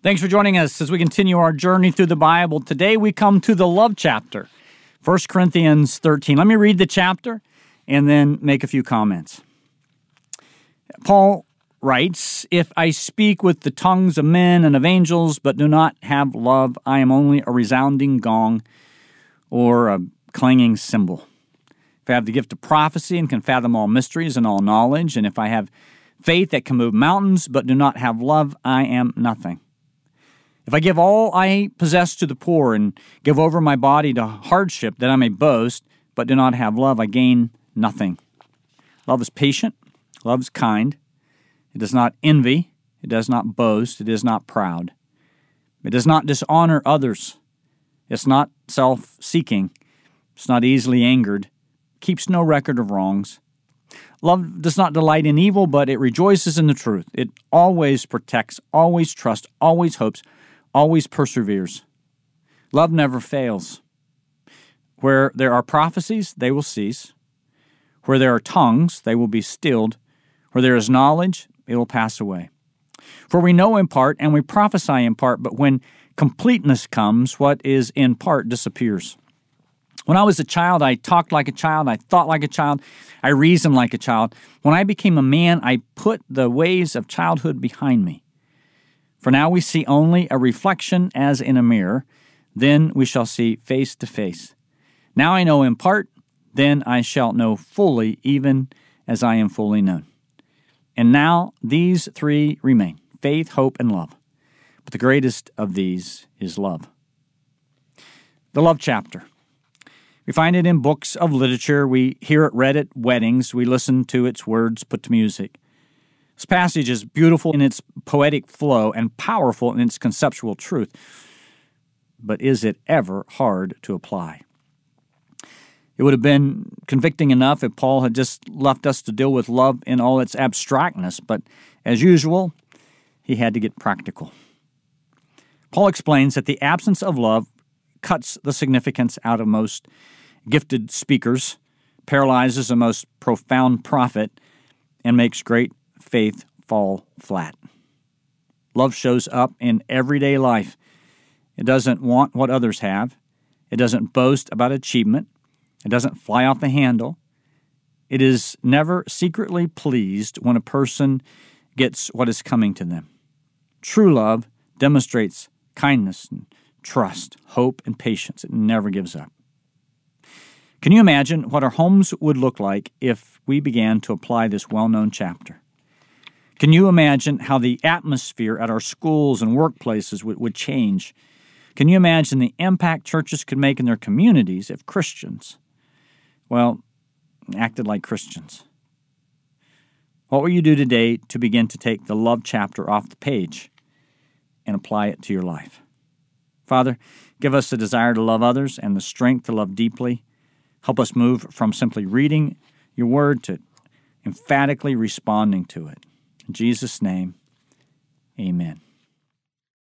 Thanks for joining us as we continue our journey through the Bible. Today we come to the love chapter, 1 Corinthians 13. Let me read the chapter and then make a few comments. Paul writes, "If I speak with the tongues of men and of angels, but do not have love, I am only a resounding gong or a clanging cymbal. If I have the gift of prophecy and can fathom all mysteries and all knowledge, and if I have faith that can move mountains, but do not have love, I am nothing. If I give all I possess to the poor and give over my body to hardship that I may boast, but do not have love, I gain nothing. Love is patient. Love is kind. It does not envy. It does not boast. It is not proud. It does not dishonor others. It's not self-seeking. It's not easily angered. It keeps no record of wrongs. Love does not delight in evil, but it rejoices in the truth. It always protects, always trusts, always hopes, always perseveres. Love never fails. Where there are prophecies, they will cease. Where there are tongues, they will be stilled. Where there is knowledge, it will pass away. For we know in part, and we prophesy in part, but when completeness comes, what is in part disappears. When I was a child, I talked like a child, I thought like a child, I reasoned like a child. When I became a man, I put the ways of childhood behind me. For now we see only a reflection as in a mirror, then we shall see face to face. Now I know in part, then I shall know fully, even as I am fully known. And now these three remain, faith, hope, and love. But the greatest of these is love." The love chapter. We find it in books of literature. We hear it read at weddings. We listen to its words put to music. This passage is beautiful in its poetic flow and powerful in its conceptual truth. But is it ever hard to apply? It would have been convicting enough if Paul had just left us to deal with love in all its abstractness, but as usual, he had to get practical. Paul explains that the absence of love cuts the significance out of most gifted speakers, paralyzes the most profound prophet, and makes great faith fall flat. Love shows up in everyday life. It doesn't want what others have. It doesn't boast about achievement. It doesn't fly off the handle. It is never secretly pleased when a person gets what is coming to them. True love demonstrates kindness and trust, hope, and patience. It never gives up. Can you imagine what our homes would look like if we began to apply this well-known chapter? Can you imagine how the atmosphere at our schools and workplaces would change? Can you imagine the impact churches could make in their communities if Christians, acted like Christians? What will you do today to begin to take the love chapter off the page and apply it to your life? Father, give us the desire to love others and the strength to love deeply. Help us move from simply reading your word to emphatically responding to it. In Jesus' name, amen.